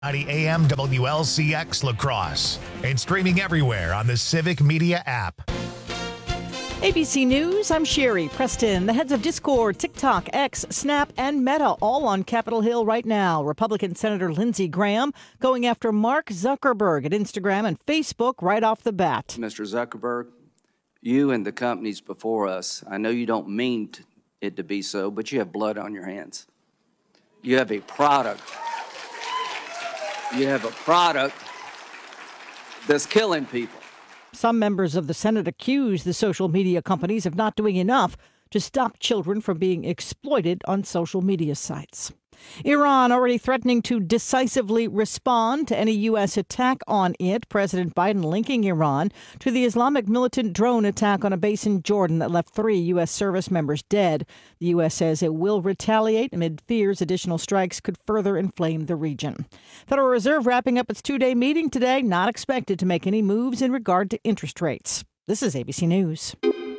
90 AM WLCX La Crosse and streaming everywhere on the Civic Media app. ABC News, I'm Sherry Preston. The heads of Discord, TikTok, X, Snap, and Meta all on Capitol Hill right now. Republican Senator Lindsey Graham going after Mark Zuckerberg at Instagram and Facebook right off the bat. Mr. Zuckerberg, you and the companies before us, I know you don't mean it to be so, but you have blood on your hands. You have a product. You have a product that's killing people. Some members of the Senate accuse the social media companies of not doing enough to stop children from being exploited on social media sites. Iran already threatening to decisively respond to any U.S. attack on it. President Biden linking Iran to the Islamic militant drone attack on a base in Jordan that left 3 U.S. service members dead. The U.S. says it will retaliate amid fears additional strikes could further inflame the region. Federal Reserve wrapping up its 2-day meeting today, not expected to make any moves in regard to interest rates. This is ABC News.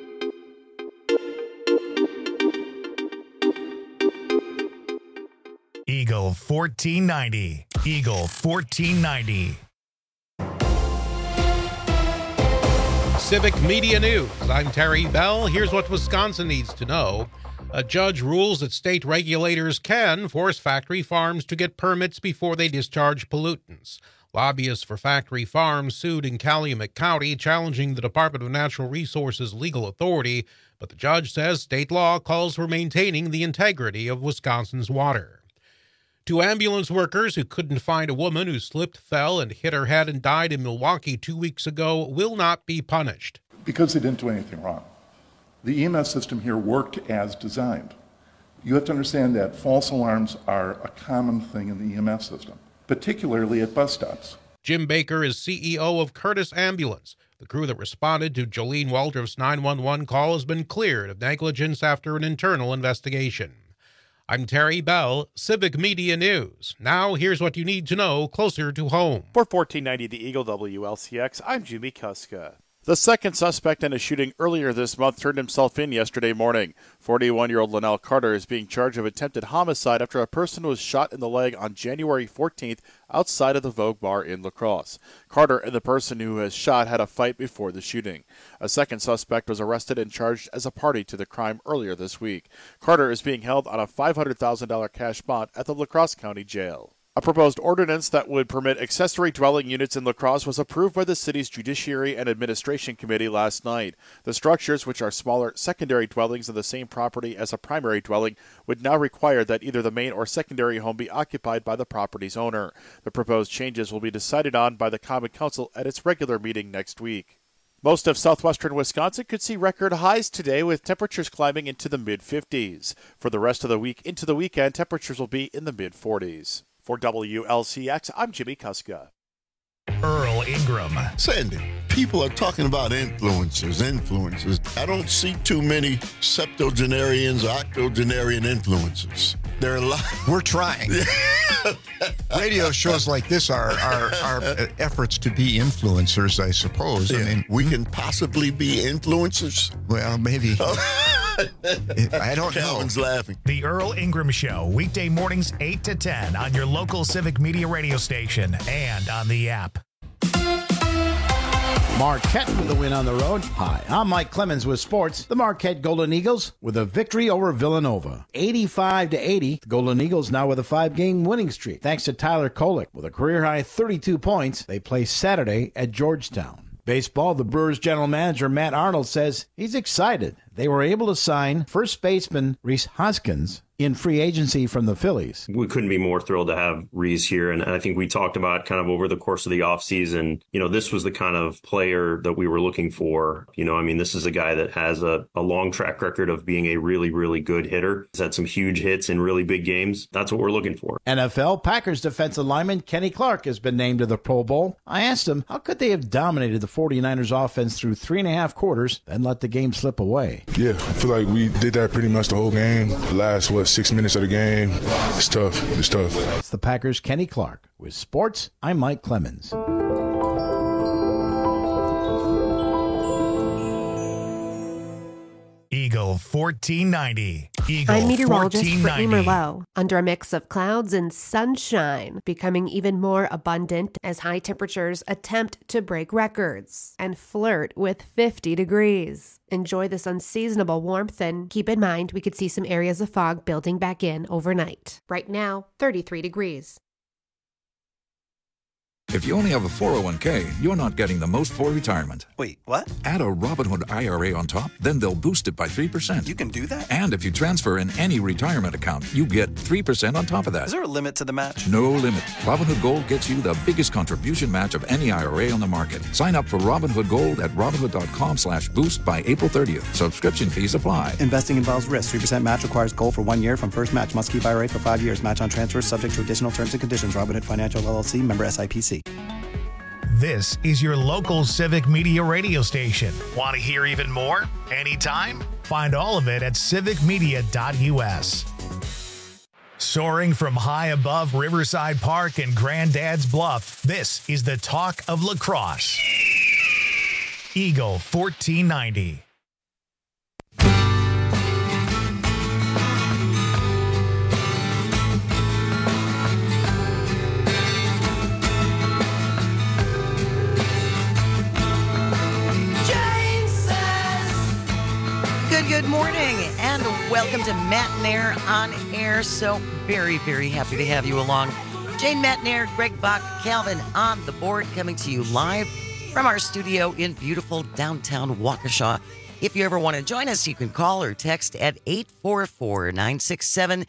Eagle 1490. Eagle 1490. Civic Media News. I'm Terry Bell. Here's what Wisconsin needs to know. A judge rules that state regulators can force factory farms to get permits before they discharge pollutants. Lobbyists for factory farms sued in Calumet County, challenging the Department of Natural Resources' legal authority, but the judge says state law calls for maintaining the integrity of Wisconsin's water. 2 ambulance workers who couldn't find a woman who slipped, fell, and hit her head and died in Milwaukee 2 weeks ago will not be punished. Because they didn't do anything wrong. The EMS system here worked as designed. You have to understand that false alarms are a common thing in the EMS system, particularly at bus stops. Jim Baker is CEO of Curtis Ambulance. The crew that responded to Jolene Waldrop's 911 call has been cleared of negligence after an internal investigation. I'm Terry Bell, Civic Media News. Now, here's what you need to know closer to home. For 1490 The Eagle WLCX, I'm Jimmy Kuska. The second suspect in a shooting earlier this month turned himself in yesterday morning. 41-year-old Linnell Carter is being charged of attempted homicide after a person was shot in the leg on January 14th outside of the Vogue Bar in La Crosse. Carter and the person who was shot had a fight before the shooting. A second suspect was arrested and charged as a party to the crime earlier this week. Carter is being held on a $500,000 cash bond at the La Crosse County Jail. A proposed ordinance that would permit accessory dwelling units in La Crosse was approved by the city's Judiciary and Administration Committee last night. The structures, which are smaller secondary dwellings on the same property as a primary dwelling, would now require that either the main or secondary home be occupied by the property's owner. The proposed changes will be decided on by the Common Council at its regular meeting next week. Most of southwestern Wisconsin could see record highs today, with temperatures climbing into the mid-50s. For the rest of the week into the weekend, temperatures will be in the mid-40s. For WLCX, I'm Jimmy Kuska. Earl Ingram. Sandy, people are talking about influencers. I don't see too many septuagenarians or octogenarian influencers. There are a lot. We're trying. Radio shows like this are efforts to be influencers, I suppose. Yeah. I mean, we can possibly be influencers. Well, maybe. I don't know. Calvin's laughing. The Earl Ingram Show, weekday mornings 8 to 10 on your local Civic Media radio station and on the app. Marquette with the win on the road. Hi, I'm Mike Clemens with sports. The Marquette Golden Eagles with a victory over Villanova. 85-80. The Golden Eagles now with a 5-game winning streak. Thanks to Tyler Kolek with a career-high 32 points. They play Saturday at Georgetown. Baseball, the Brewers general manager Matt Arnold says he's excited. They were able to sign first baseman Rhys Hoskins in free agency from the Phillies. We couldn't be more thrilled to have Rhys here. And I think we talked about kind of over the course of the offseason, this was the kind of player that we were looking for. This is a guy that has a long track record of being a really, really good hitter. He's had some huge hits in really big games. That's what we're looking for. NFL, Packers defensive lineman Kenny Clark has been named to the Pro Bowl. I asked him, how could they have dominated the 49ers offense through 3.5 quarters, then let the game slip away? Yeah, I feel like we did that pretty much the whole game. The last, 6 minutes of the game. It's tough. It's the Packers' Kenny Clark. With sports, I'm Mike Clemens. Eagle 1490. Eagle I'm meteorologist 1490. Brittany Merlot. Under a mix of clouds and sunshine, becoming even more abundant as high temperatures attempt to break records and flirt with 50 degrees. Enjoy this unseasonable warmth and keep in mind we could see some areas of fog building back in overnight. Right now, 33 degrees. If you only have a 401k, you're not getting the most for retirement. Wait, what? Add a Robinhood IRA on top, then they'll boost it by 3%. You can do that? And if you transfer in any retirement account, you get 3% on top of that. Is there a limit to the match? No limit. Robinhood Gold gets you the biggest contribution match of any IRA on the market. Sign up for Robinhood Gold at Robinhood.com/boost by April 30th. Subscription fees apply. Investing involves risk. 3% match requires gold for 1 year from first match. Must keep IRA for 5 years. Match on transfers subject to additional terms and conditions. Robinhood Financial LLC, member SIPC. This is your local Civic Media radio station. Want to hear even more? Anytime? Find all of it at civicmedia.us. Soaring from high above Riverside Park and Granddad's Bluff, this is the talk of lacrosse. Eagle 1490. Good morning and welcome to Matt Nair on Air. So very, very happy to have you along. Jane Matt Nair, Greg Bach, Calvin on the board, coming to you live from our studio in beautiful downtown Waukesha. If you ever want to join us, you can call or text at 844-967-2789,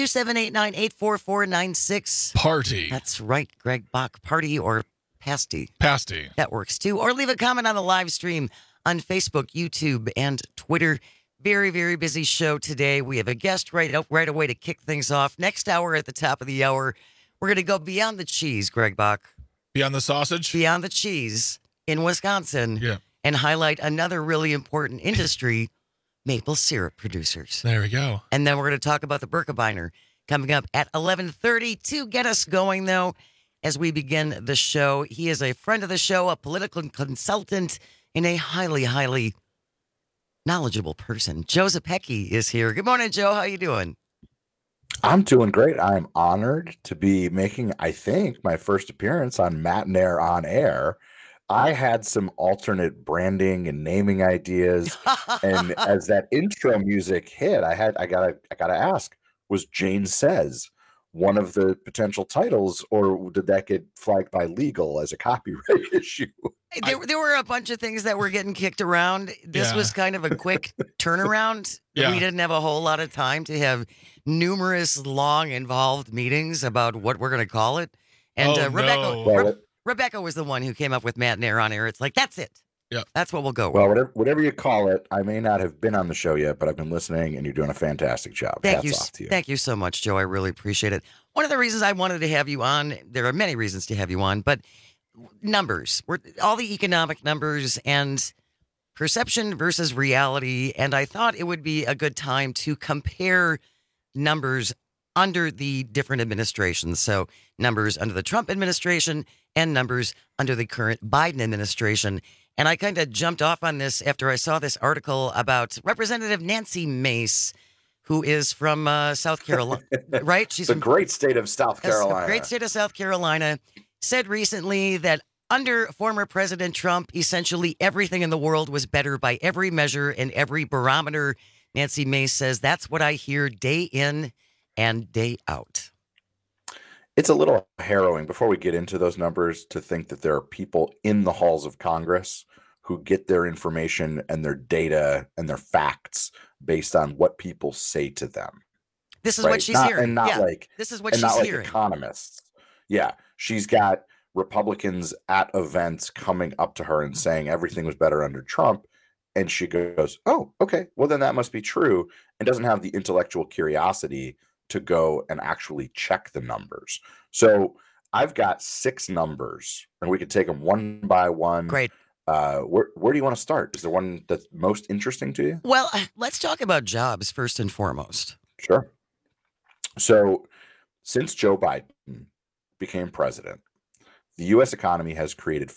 844-96. Party. That's right, Greg Bach. Party or pasty. Pasty. That works too. Or leave a comment on the live stream on Facebook, YouTube, and Twitter. Very, very busy show today. We have a guest right away to kick things off. Next hour at the top of the hour, we're going to go beyond the cheese, Greg Bach. Beyond the sausage? Beyond the cheese in Wisconsin. Yeah. And highlight another really important industry, maple syrup producers. There we go. And then we're going to talk about the Birkebeiner coming up at 11:30. To get us going, though, as we begin the show, he is a friend of the show, a political consultant, and a highly, highly knowledgeable person. Joe Zepecki is here. Good morning, Joe. How you doing? I'm doing great. I'm honored to be making, I think, my first appearance on Matt Nair on Air. I had some alternate branding and naming ideas, and as that intro music hit, I gotta ask: was Jane Says one of the potential titles, or did that get flagged by legal as a copyright issue? There were a bunch of things that were getting kicked around. This was kind of a quick turnaround. Yeah. We didn't have a whole lot of time to have numerous long involved meetings about what we're going to call it. And Rebecca was the one who came up with Matt Nair on Air. It's like, that's it. Yeah, that's what we'll go with. Well, whatever you call it, I may not have been on the show yet, but I've been listening, and you're doing a fantastic job. Hats off to you. Thank you so much, Joe. I really appreciate it. One of the reasons I wanted to have you on, there are many reasons to have you on, but numbers, all the economic numbers and perception versus reality, and I thought it would be a good time to compare numbers under the different administrations. So numbers under the Trump administration and numbers under the current Biden administration. And I kind of jumped off on this after I saw this article about Representative Nancy Mace, who is from South Carolina, right? She's from the great state of South Carolina. Great state of South Carolina. Said recently that under former President Trump, essentially everything in the world was better by every measure and every barometer. Nancy Mace says, that's what I hear day in and day out. It's a little harrowing, before we get into those numbers, to think that there are people in the halls of Congress who get their information and their data and their facts based on what people say to them. This is what she's hearing. And not like, this is what she's hearing. Economists. Yeah. She's got Republicans at events coming up to her and saying everything was better under Trump. And she goes, oh, okay, well, then that must be true. And doesn't have the intellectual curiosity to go and actually check the numbers. So I've got 6 numbers, and we could take them one by one. Great. Where do you want to start? Is there one that's most interesting to you? Well, let's talk about jobs first and foremost. Sure. So since Joe Biden became president, the U.S. economy has created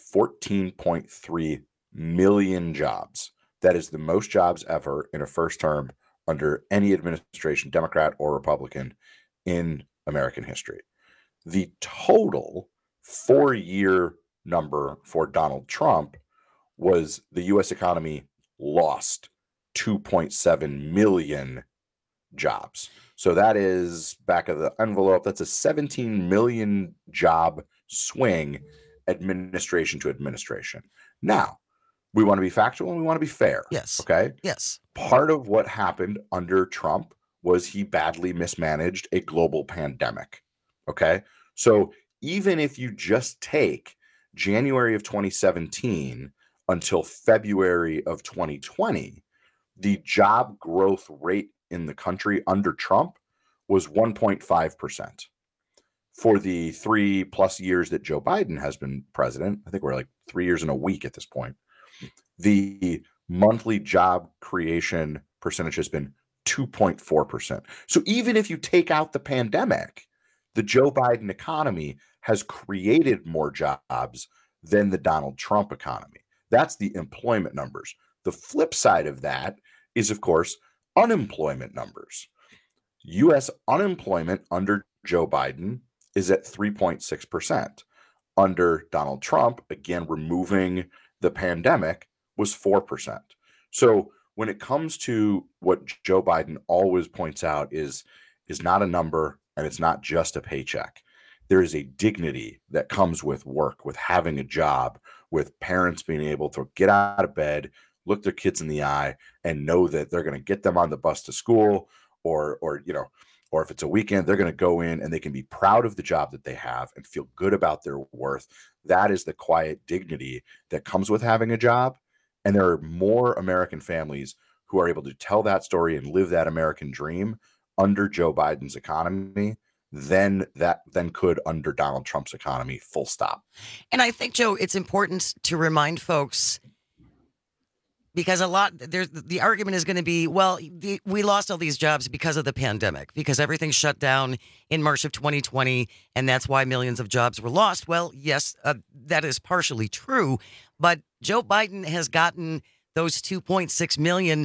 14.3 million jobs. That is the most jobs ever in a first term under any administration, Democrat or Republican, in American history. The total 4-year number for Donald Trump was the U.S. economy lost 2.7 million jobs. So that is, back of the envelope, that's a 17 million job swing, administration to administration. Now, we want to be factual and we want to be fair. Yes. Okay? Yes. Part of what happened under Trump was he badly mismanaged a global pandemic. Okay? So even if you just take January of 2017 until February of 2020, the job growth rate in the country under Trump was 1.5%. For the 3+ years that Joe Biden has been president, I think we're like 3 years and a week at this point, the monthly job creation percentage has been 2.4%. So even if you take out the pandemic, the Joe Biden economy has created more jobs than the Donald Trump economy. That's the employment numbers. The flip side of that is, of course, unemployment numbers. U.S. unemployment under Joe Biden is at 3.6%. Under Donald Trump, again, removing the pandemic, was 4%. So when it comes to what Joe Biden always points out is not a number, and it's not just a paycheck. There is a dignity that comes with work, with having a job, with parents being able to get out of bed, look their kids in the eye, and know that they're going to get them on the bus to school, or if it's a weekend, they're going to go in and they can be proud of the job that they have and feel good about their worth. That is the quiet dignity that comes with having a job. And there are more American families who are able to tell that story and live that American dream under Joe Biden's economy than could under Donald Trump's economy, full stop. And I think, Joe, it's important to remind folks, because the argument is going to be, well, we lost all these jobs because of the pandemic, because everything shut down in March of 2020, and that's why millions of jobs were lost. Well, yes, that is partially true, but Joe Biden has gotten those 2.6 million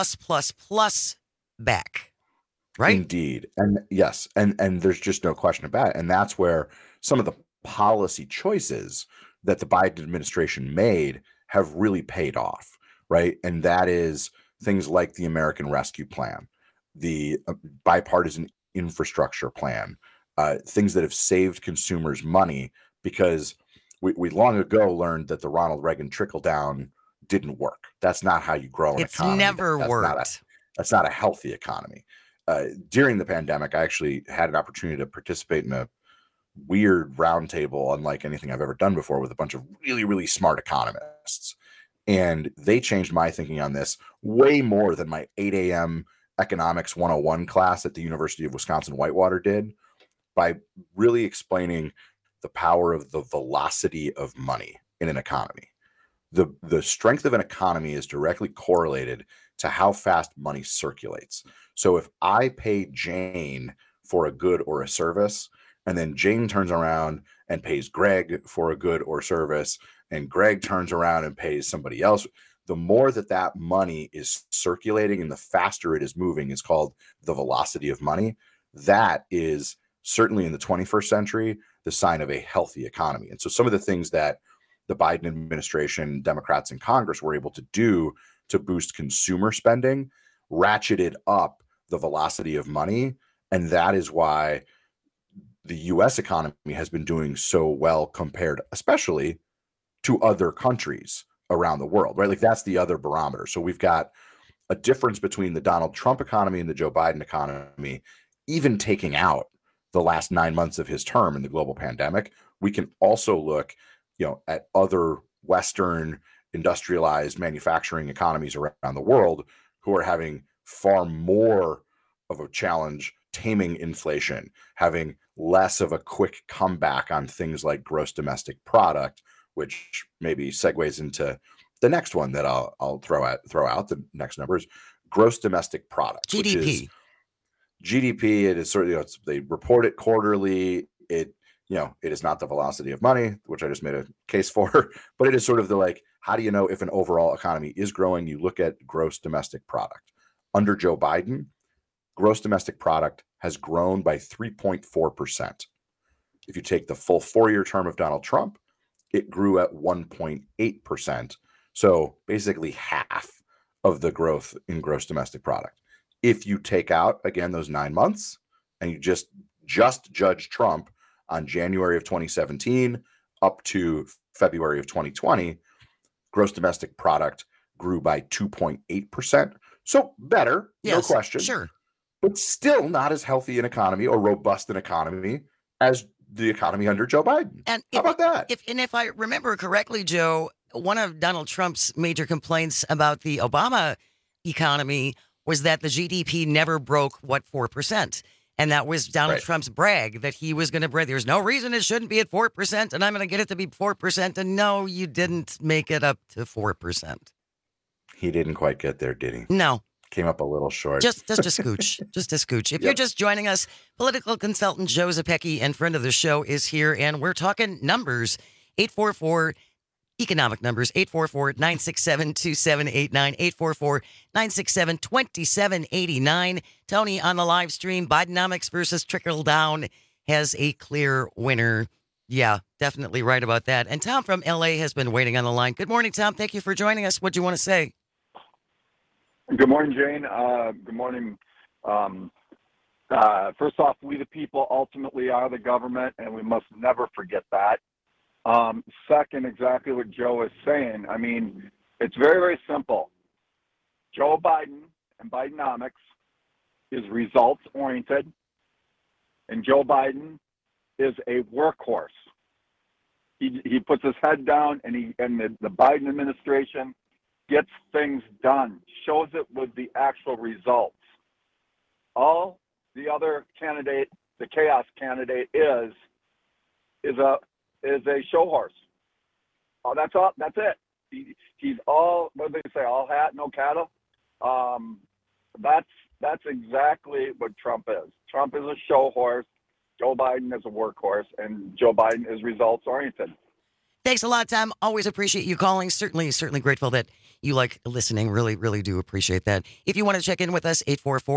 plus back, right? Indeed. And yes, and there's just no question about it. And that's where some of the policy choices that the Biden administration made have really paid off. Right. And that is things like the American Rescue Plan, the bipartisan infrastructure plan, things that have saved consumers money, because we long ago learned that the Ronald Reagan trickle down didn't work. That's not how you grow an economy. It's never worked. That's not a healthy economy. During the pandemic, I actually had an opportunity to participate in a weird roundtable, unlike anything I've ever done before, with a bunch of really, really smart economists. And they changed my thinking on this way more than my 8 a.m. Economics 101 class at the University of Wisconsin-Whitewater did, by really explaining the power of the velocity of money in an economy. The strength of an economy is directly correlated to how fast money circulates. So if I pay Jane for a good or a service, and then Jane turns around and pays Greg for a good or service, and Greg turns around and pays somebody else, the more that money is circulating and the faster it is moving is called the velocity of money. That is certainly in the 21st century the sign of a healthy economy. And so some of the things that the Biden administration, Democrats in Congress were able to do to boost consumer spending ratcheted up the velocity of money. And that is why the U.S. economy has been doing so well compared, especially to other countries around the world, right? Like that's the other barometer. So we've got a difference between the Donald Trump economy and the Joe Biden economy, even taking out the last 9 months of his term in the global pandemic. We can also look, at other Western industrialized manufacturing economies around the world who are having far more of a challenge taming inflation, having less of a quick comeback on things like gross domestic product, which maybe segues into the next one that I'll throw out. The next number is gross domestic product, GDP. Which is GDP. It is sort of, they report it quarterly. It is not the velocity of money, which I just made a case for, but it is sort of how do you know if an overall economy is growing? You look at gross domestic product. under Joe Biden, gross domestic product has grown by 3.4%. If you take the full 4-year term of Donald Trump, it grew at 1.8%. So basically half of the growth in gross domestic product. If you take out, again, those 9 months and you just judge Trump on January of 2017 up to February of 2020, gross domestic product grew by 2.8%. So better, no question. Sure. But still not as healthy an economy or robust an economy as the economy under Joe Biden. And how about that? If I remember correctly, Joe, one of Donald Trump's major complaints about the Obama economy was that the GDP never broke, 4%. And that was Donald Trump's brag, that he was going to brag. There's no reason it shouldn't be at 4%, and I'm going to get it to be 4%. And no, you didn't make it up to 4%. He didn't quite get there, did he? No. Came up a little short. Just a scooch. Just a scooch. If you're just joining us, political consultant Joe Zepecki and friend of the show is here, and we're talking numbers. 844 economic numbers, 844-967-2789, 844-967-2789. Tony on the live stream, Bidenomics versus trickle down has a clear winner. Yeah, definitely right about that. And Tom from LA has been waiting on the line. Good morning, Tom. Thank you for joining us. What do you want to say? Good morning, Jane. Good morning. First off, we the people ultimately are the government, and we must never forget that. Second, exactly what Joe is saying. I mean, it's very, very simple. Joe Biden and Bidenomics is results-oriented, and Joe Biden is a workhorse. He puts his head down, and the Biden administration gets things done, shows it with the actual results. All the other candidate, the chaos candidate, is a show horse. Oh, that's all. That's it. He's all, what do they say? All hat, no cattle. That's exactly what Trump is. Trump is a show horse. Joe Biden is a workhorse, and Joe Biden is results oriented. Thanks a lot, Tom. Always appreciate you calling. Certainly grateful that you like listening. Really, really do appreciate that. If you want to check in with us,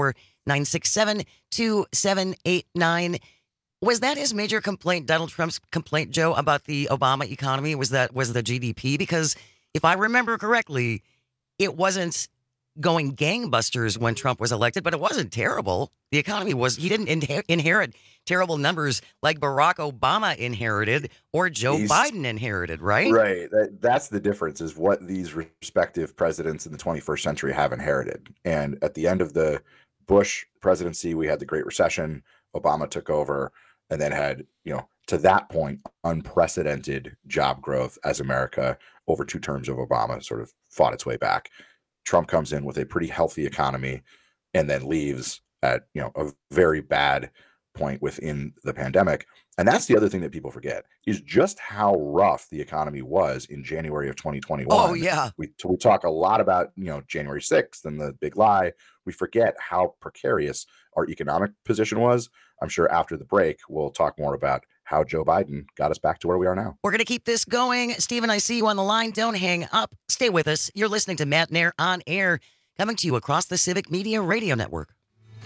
844-967-2789. Was that his major complaint, Donald Trump's complaint, Joe, about the Obama economy? Was the GDP? Because if I remember correctly, it wasn't going gangbusters when Trump was elected, but it wasn't terrible. The economy was, he didn't inherit terrible numbers like Barack Obama inherited or Joe Biden inherited, right? Right. That's the difference, is what these respective presidents in the 21st century have inherited. And at the end of the Bush presidency, we had the Great Recession. Obama took over and then had, to that point, unprecedented job growth as America over 2 terms of Obama sort of fought its way back. Trump comes in with a pretty healthy economy and then leaves at, a very bad point within the pandemic. And that's the other thing that people forget, is just how rough the economy was in January of 2021. Oh, yeah. We talk a lot about, January 6th and the big lie. We forget how precarious our economic position was. I'm sure after the break, we'll talk more about how Joe Biden got us back to where we are now. We're going to keep this going. Stephen, I see you on the line. Don't hang up. Stay with us. You're listening to Matt Nair on Air, coming to you across the Civic Media Radio Network.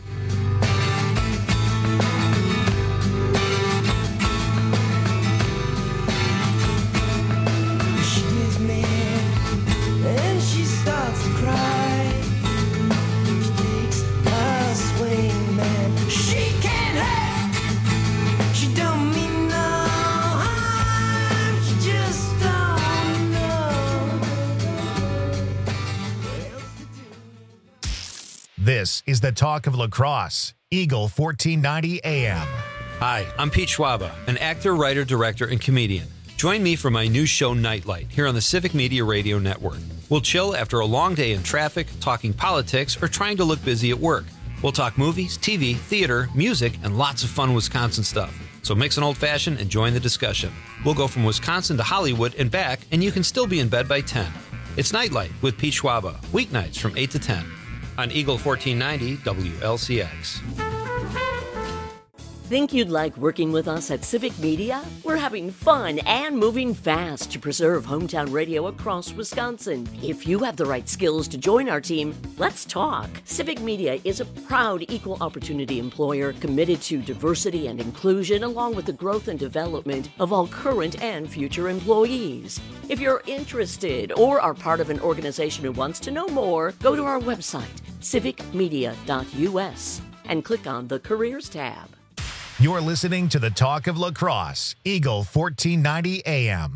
This is the talk of lacrosse. Eagle 1490 AM. Hi, I'm Pete Schwaba, an actor, writer, director, and comedian. Join me for my new show, Nightlight, here on the Civic Media Radio Network. We'll chill after a long day in traffic, talking politics, or trying to look busy at work. We'll talk movies, TV, theater, music, and lots of fun Wisconsin stuff. So mix an old-fashioned and join the discussion. We'll go from Wisconsin to Hollywood and back, and you can still be in bed by 10. It's Nightlight with Pete Schwaba, weeknights from 8 to 10. On Eagle 1490 WLCX. Think you'd like working with us at Civic Media? We're having fun and moving fast to preserve hometown radio across Wisconsin. If you have the right skills to join our team, let's talk. Civic Media is a proud equal opportunity employer committed to diversity and inclusion, along with the growth and development of all current and future employees. If you're interested or are part of an organization who wants to know more, go to our website, civicmedia.us, and click on the Careers tab. You're listening to the Talk of Lacrosse, Eagle 1490 AM.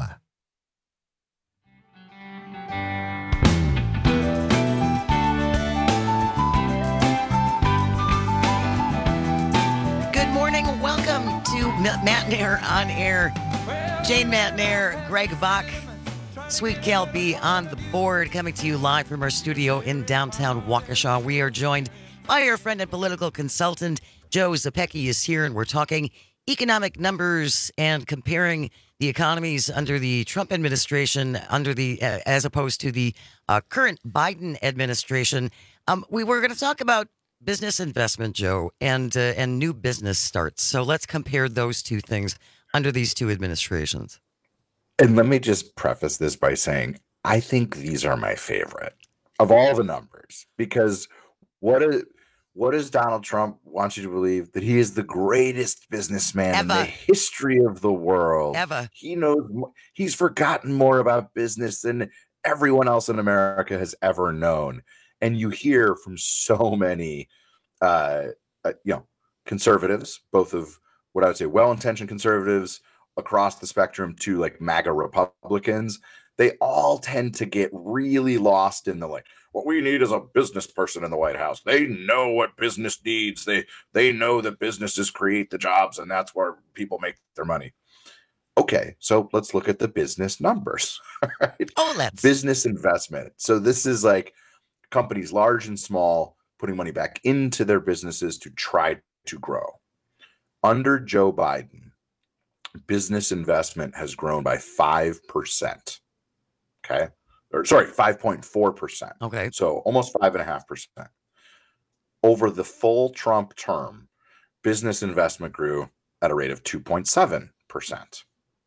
Good morning. Welcome to Matt Nair on Air. Jane Matt Nair, Greg Bach, Sweet Cal B on the board, coming to you live from our studio in downtown Waukesha. We are joined by our friend and political consultant, Joe Zepecki is here, and we're talking economic numbers and comparing the economies under the Trump administration as opposed to the current Biden administration. We were going to talk about business investment, Joe, and new business starts. So let's compare those two things under these two administrations. And let me just preface this by saying, I think these are my favorite of all the numbers, because what does Donald Trump want you to believe? That he is the greatest businessman in the history of the world. Ever. He knows, he's forgotten more about business than everyone else in America has ever known. And you hear from so many, conservatives, both of what I would say well-intentioned conservatives across the spectrum to like MAGA Republicans. They all tend to get really lost in the what we need is a business person in the White House. They know what business needs. They know that businesses create the jobs, and that's where people make their money. Okay, so let's look at the business numbers. Right? Business investment. So this is like companies large and small putting money back into their businesses to try to grow. Under Joe Biden, business investment has grown by 5%. Okay. Or sorry, 5.4%. Okay. So almost 5.5%. Over the full Trump term, business investment grew at a rate of 2.7%.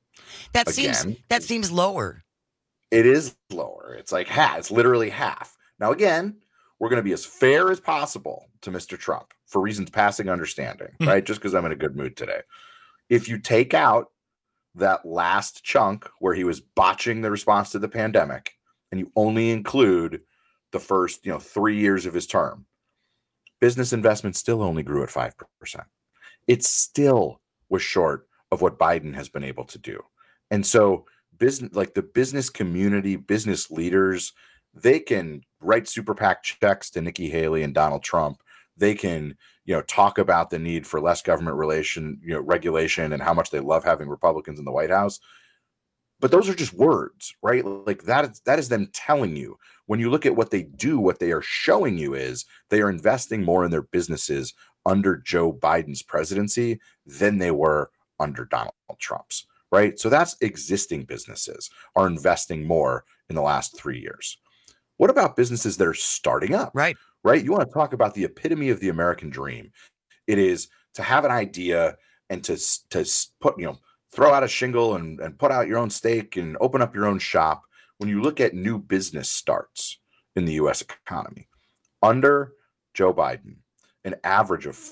That seems lower. It is lower. It's like half. It's literally half. Now, again, we're going to be as fair as possible to Mr. Trump for reasons passing understanding, right? Just because I'm in a good mood today. If you take out that last chunk where he was botching the response to the pandemic, and you only include the first, 3 years of his term, business investment still only grew at 5%. It still was short of what Biden has been able to do. And so the business community, business leaders, they can write super PAC checks to Nikki Haley and Donald Trump. They can, talk about the need for less government regulation and how much they love having Republicans in the White House. But those are just words, right? Like that is them telling you. When you look at what they do, what they are showing you is they are investing more in their businesses under Joe Biden's presidency than they were under Donald Trump's, right? So that's existing businesses are investing more in the last 3 years. What about businesses that are starting up? Right. You want to talk about the epitome of the American dream. It is to have an idea and to put, throw out a shingle and put out your own stake and open up your own shop. When you look at new business starts in the U.S. economy, under Joe Biden, an average of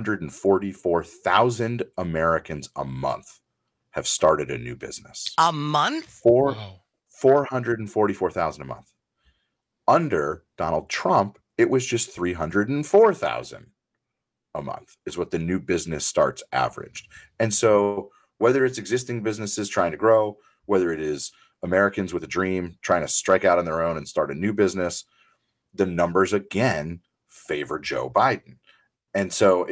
444,000 Americans a month have started a new business. A month? 444,000 a month. Under Donald Trump, it was just 304,000 a month is what the new business starts averaged. And so whether it's existing businesses trying to grow, whether it is Americans with a dream trying to strike out on their own and start a new business, the numbers again favor Joe Biden. And so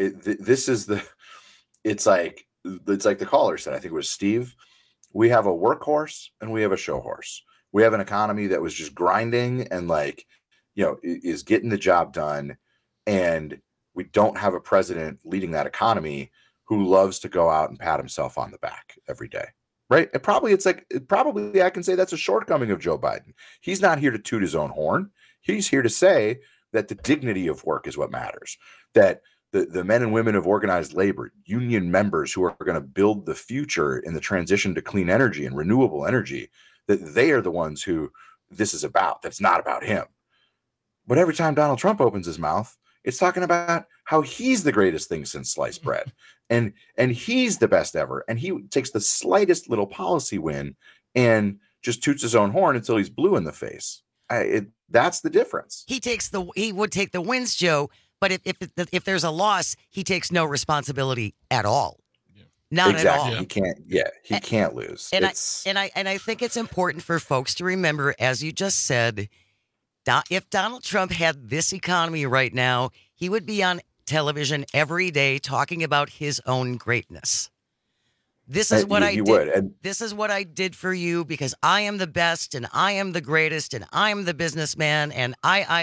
it's like the caller said, I think it was Steve, we have a workhorse and we have a show horse. We have an economy that was just grinding and is getting the job done. And we don't have a president leading that economy who loves to go out and pat himself on the back every day. Right. And probably I can say that's a shortcoming of Joe Biden. He's not here to toot his own horn. He's here to say that the dignity of work is what matters, that the men and women of organized labor, union members who are going to build the future in the transition to clean energy and renewable energy, that they are the ones who this is about. That's not about him. But every time Donald Trump opens his mouth, it's talking about how he's the greatest thing since sliced bread, and he's the best ever. And he takes the slightest little policy win and just toots his own horn until he's blue in the face. That's the difference. He would take the wins, Joe. But if there's a loss, he takes no responsibility at all. Not exactly. at all. He can't. Yeah, he can't lose. And I think it's important for folks to remember, as you just said, if Donald Trump had this economy right now, he would be on television every day talking about his own greatness. This is what I did. This is what I did for you because I am the best and I am the greatest and I am the businessman and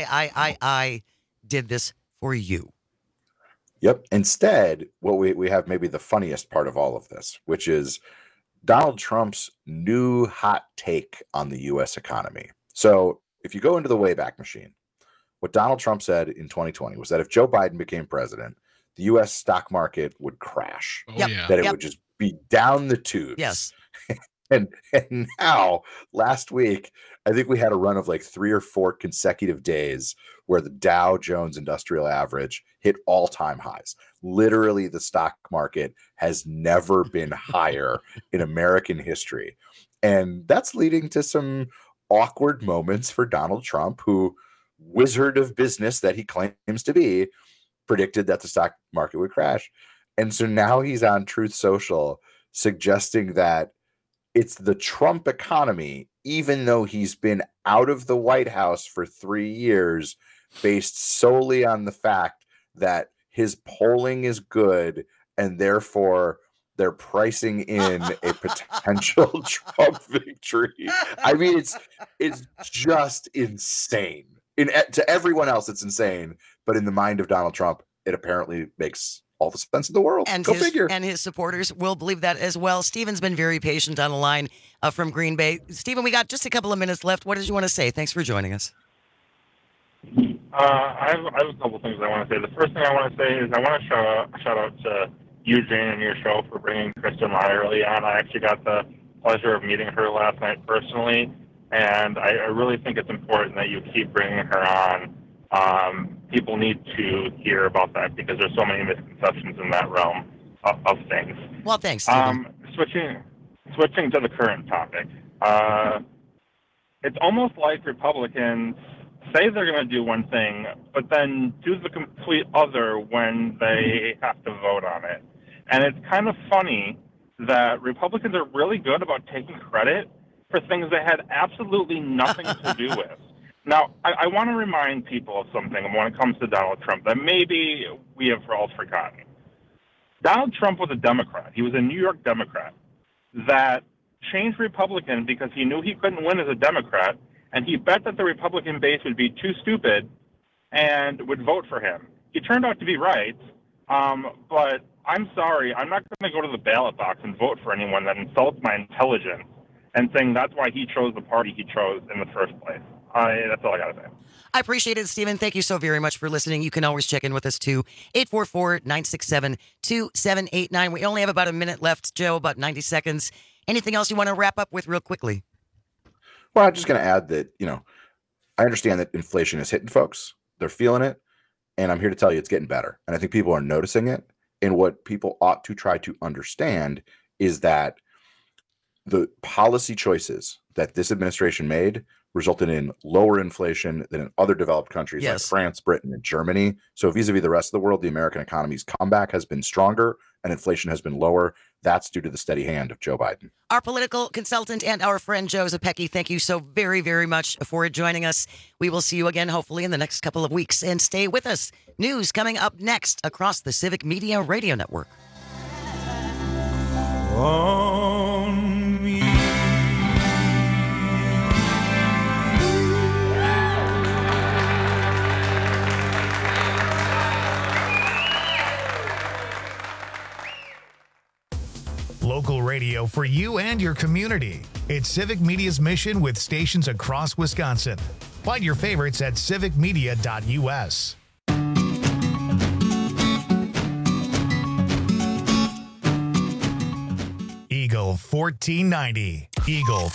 I did this for you. Yep. Instead, what we have maybe the funniest part of all of this, which is Donald Trump's new hot take on the U.S. economy. So if you go into the Wayback Machine, what Donald Trump said in 2020 was that if Joe Biden became president, the U.S. stock market would crash. That it would just be down the tubes. Yes. And now, last week, I think we had a run of like 3 or 4 consecutive days where the Dow Jones Industrial Average hit all-time highs. Literally, the stock market has never been higher in American history. And that's leading to some awkward moments for Donald Trump, who, wizard of business that he claims to be, predicted that the stock market would crash. And so now he's on Truth Social suggesting that it's the Trump economy, even though he's been out of the White House for 3 years, based solely on the fact that his polling is good and therefore they're pricing in a potential Trump victory. I mean, it's just insane. To everyone else, it's insane. But in the mind of Donald Trump, it apparently makes all the sense in the world. And Go figure. And his supporters will believe that as well. Stephen's been very patient on the line from Green Bay. Stephen, we got just a couple of minutes left. What did you want to say? Thanks for joining us. I have a couple of things I want to say. The first thing I want to say is I want to shout out to you, Jane, and your show for bringing Kristen Lai early on. I actually got the pleasure of meeting her last night personally, and I really think it's important that you keep bringing her on. People need to hear about that because there's so many misconceptions in that realm of things. Well, thanks, Stephen. Switching to the current topic, it's almost like Republicans say they're going to do one thing, but then do the complete other when they have to vote on it. And it's kind of funny that Republicans are really good about taking credit for things they had absolutely nothing to do with. Now, I want to remind people of something when it comes to Donald Trump that maybe we have all forgotten. Donald Trump was a Democrat. He was a New York Democrat that changed Republican because he knew he couldn't win as a Democrat, and he bet that the Republican base would be too stupid and would vote for him. He turned out to be right, but I'm sorry, I'm not going to go to the ballot box and vote for anyone that insults my intelligence and saying that's why he chose the party he chose in the first place. That's all I got to say. I appreciate it, Stephen. Thank you so very much for listening. You can always check in with us, too. 844-967-2789. We only have about a minute left, Joe, about 90 seconds. Anything else you want to wrap up with real quickly? Well, I'm just going to add that, I understand that inflation is hitting folks. They're feeling it. And I'm here to tell you it's getting better. And I think people are noticing it. And what people ought to try to understand is that the policy choices that this administration made resulted in lower inflation than in other developed countries like France, Britain, and Germany. So vis-a-vis the rest of the world, the American economy's comeback has been stronger and inflation has been lower. That's due to the steady hand of Joe Biden. Our political consultant and our friend Joe Zepecki, thank you so very, very much for joining us. We will see you again, hopefully, in the next couple of weeks. And stay with us. News coming up next across the Civic Media Radio Network. On me. Local radio for you and your community. It's Civic Media's mission with stations across Wisconsin. Find your favorites at civicmedia.us. Eagle 1490. Eagle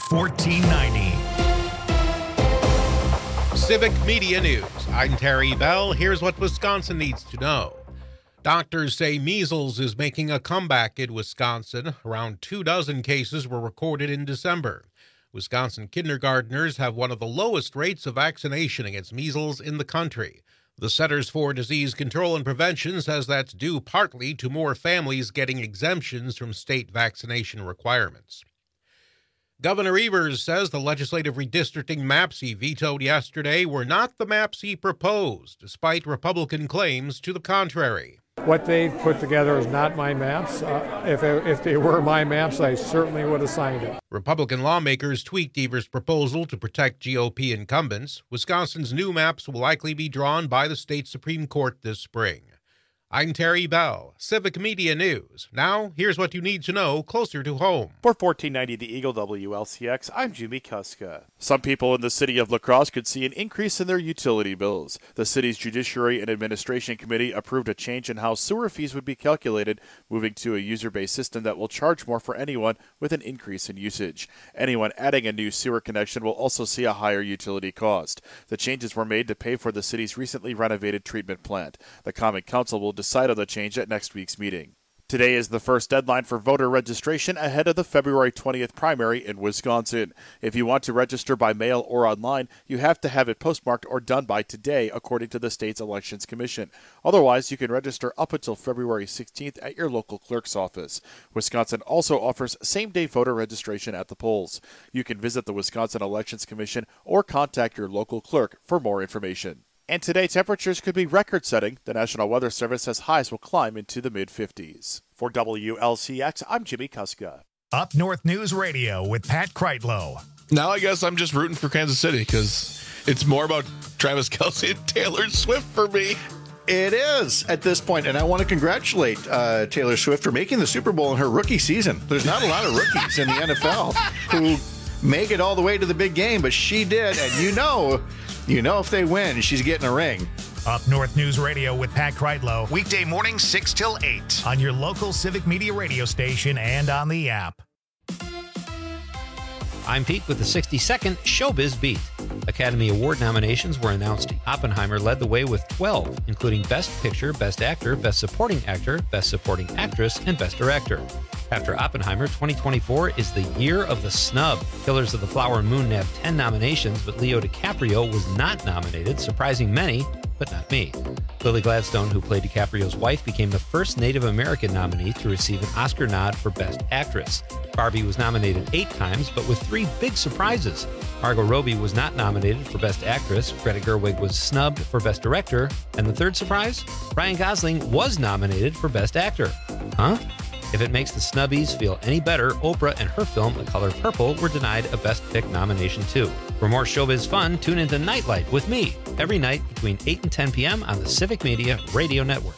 1490. Civic Media News. I'm Terry Bell. Here's what Wisconsin needs to know. Doctors say measles is making a comeback in Wisconsin. Around 24 cases were recorded in December. Wisconsin kindergartners have one of the lowest rates of vaccination against measles in the country. The Centers for Disease Control and Prevention says that's due partly to more families getting exemptions from state vaccination requirements. Governor Evers says the legislative redistricting maps he vetoed yesterday were not the maps he proposed, despite Republican claims to the contrary. What they've put together is not my maps. If they were my maps, I certainly would have signed it. Republican lawmakers tweaked Evers' proposal to protect GOP incumbents. Wisconsin's new maps will likely be drawn by the state Supreme Court this spring. I'm Terry Bell, Civic Media News. Now, here's what you need to know closer to home. For 1490 The Eagle WLCX, I'm Jimmy Kuska. Some people in the city of La Crosse could see an increase in their utility bills. The city's Judiciary and Administration Committee approved a change in how sewer fees would be calculated, moving to a user-based system that will charge more for anyone with an increase in usage. Anyone adding a new sewer connection will also see a higher utility cost. The changes were made to pay for the city's recently renovated treatment plant. The Common Council will decide on the change at next week's meeting. Today is the first deadline for voter registration ahead of the February 20th primary in Wisconsin. If you want to register by mail or online, you have to have it postmarked or done by today, according to the state's Elections Commission. Otherwise, you can register up until February 16th at your local clerk's office. Wisconsin also offers same-day voter registration at the polls. You can visit the Wisconsin Elections Commission or contact your local clerk for more information. And today, temperatures could be record-setting. The National Weather Service says highs will climb into the mid-50s. For WLCX, I'm Jimmy Kuska. Up North News Radio with Pat Kreitlow. Now I guess I'm just rooting for Kansas City because it's more about Travis Kelce and Taylor Swift for me. It is at this point, and I want to congratulate Taylor Swift for making the Super Bowl in her rookie season. There's not a lot of rookies in the NFL who make it all the way to the big game, but she did, and you know if they win, she's getting a ring. Up North News Radio with Pat Kreitlow. Weekday morning 6 till 8 on your local Civic Media radio station and on the app. I'm Pete with the 60-second Showbiz Beat. Academy Award nominations were announced. Oppenheimer led the way with 12, including Best Picture, Best Actor, Best Supporting Actor, Best Supporting Actress, and Best Director. After Oppenheimer, 2024 is the year of the snub. Killers of the Flower Moon nabbed 10 nominations, but Leo DiCaprio was not nominated, surprising many, but not me. Lily Gladstone, who played DiCaprio's wife, became the first Native American nominee to receive an Oscar nod for Best Actress. Barbie was nominated 8 times, but with 3 big surprises. Margot Robbie was not nominated for Best Actress, Greta Gerwig was snubbed for Best Director, and the third surprise? Ryan Gosling was nominated for Best Actor. Huh? If it makes the snubbies feel any better, Oprah and her film The Color Purple were denied a Best Pick nomination too. For more showbiz fun, tune into Nightlight with me every night between 8 and 10 p.m. on the Civic Media Radio Network.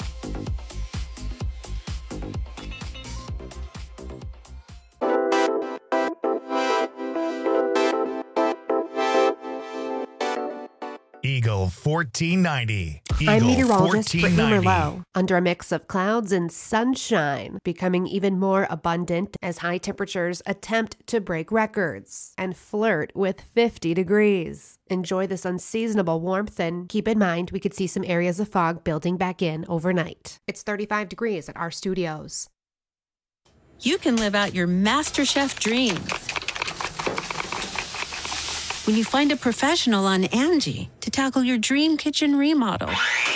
Eagle 1490. Eagle I'm meteorologist Brittany 1490. Merlot. Under a mix of clouds and sunshine, becoming even more abundant as high temperatures attempt to break records and flirt with 50 degrees. Enjoy this unseasonable warmth and keep in mind we could see some areas of fog building back in overnight. It's 35 degrees at our studios. You can live out your MasterChef dreams when you find a professional on Angie to tackle your dream kitchen remodel.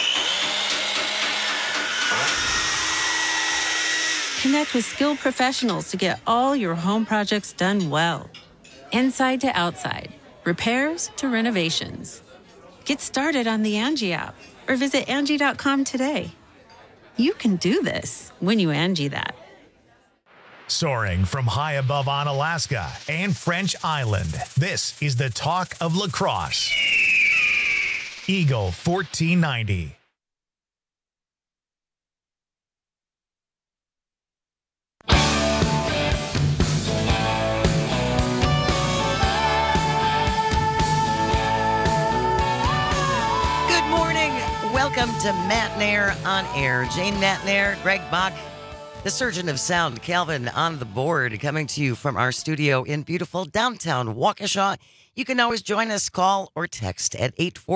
Connect with skilled professionals to get all your home projects done well. Inside to outside, repairs to renovations. Get started on the Angie app or visit Angie.com today. You can do this when you Angie that. Soaring from high above Onalaska and French Island, this is the talk of La Crosse. Eagle 1490. Good morning. Welcome to Matt Nair on Air. Jane Matt Nair, Greg Bach, The surgeon of sound, Calvin, on the board, coming to you from our studio in beautiful downtown Waukesha. You can always join us, call or text at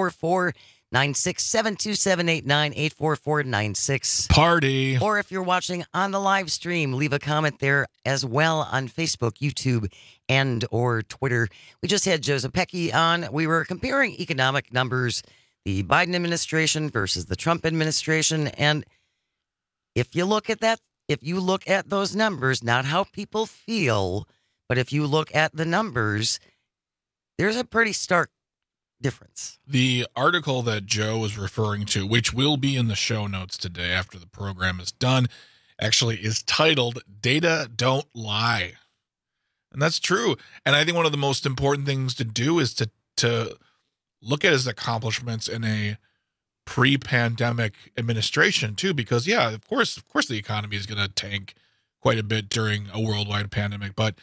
844-967-2789, 844-96. Party. Or if you're watching on the live stream, leave a comment there as well on Facebook, YouTube, and or Twitter. We just had Joe Zepecki on. We were comparing economic numbers, the Biden administration versus the Trump administration. And if you look at that, if you look at those numbers, not how people feel, but if you look at the numbers, there's a pretty stark difference. The article that Joe was referring to, which will be in the show notes today after the program is done, actually is titled Data Don't Lie. And that's true. And I think one of the most important things to do is to look at his accomplishments in a pre-pandemic administration too, because of course the economy is going to tank quite a bit during a worldwide pandemic, but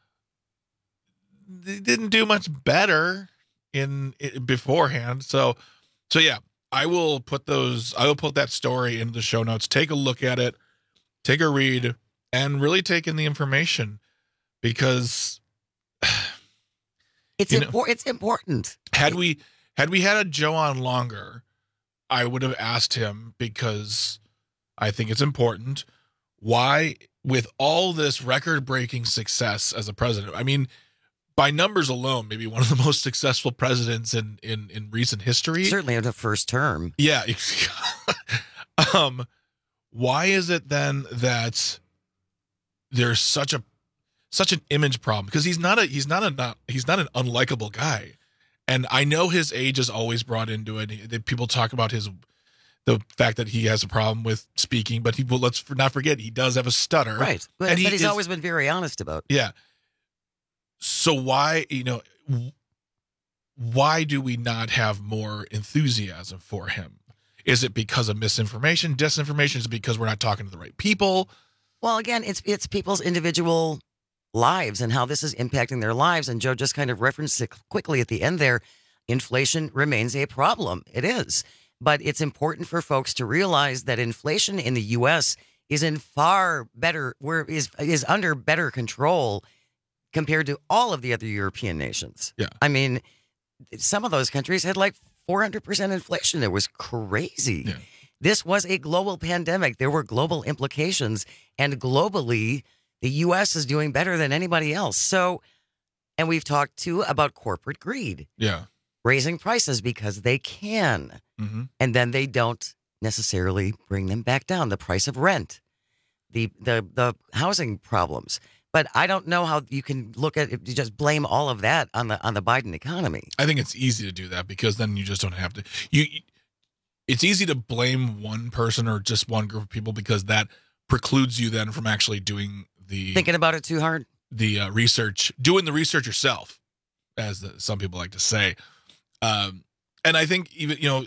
they didn't do much better in beforehand. So yeah, I will put that story into the show notes. Take a look at it, take a read, and really take in the information, because it's important. Had we had a Joe on longer, I would have asked him, because I think it's important, why, with all this record-breaking success as a president, I mean, by numbers alone, maybe one of the most successful presidents in recent history. Certainly in the first term. Yeah. Why is it then that there's such an image problem? Because he's not an unlikable guy. And I know his age is always brought into it. People talk about the fact that he has a problem with speaking, but let's not forget, he does have a stutter. Right. But he's always been very honest about it. Yeah. So why do we not have more enthusiasm for him? Is it because of misinformation, disinformation? Is it because we're not talking to the right people? Well, again, it's people's individual lives and how this is impacting their lives. And Joe just kind of referenced it quickly at the end there. Inflation remains a problem. It is. But it's important for folks to realize that inflation in the U.S. is in far better, is under better control compared to all of the other European nations. Yeah. I mean, some of those countries had like 400% inflation. It was crazy. Yeah. This was a global pandemic. There were global implications. And globally, the U.S. is doing better than anybody else. So, and we've talked too about corporate greed. Yeah. Raising prices because they can. Mm-hmm. And then they don't necessarily bring them back down. The price of rent, the housing problems. But I don't know how you can look at it, just blame all of that on the Biden economy. I think it's easy to do that, because then you just don't have to. It's easy to blame one person or just one group of people, because that precludes you then from actually doing thinking about it too hard. The doing the research yourself, as some people like to say. And I think even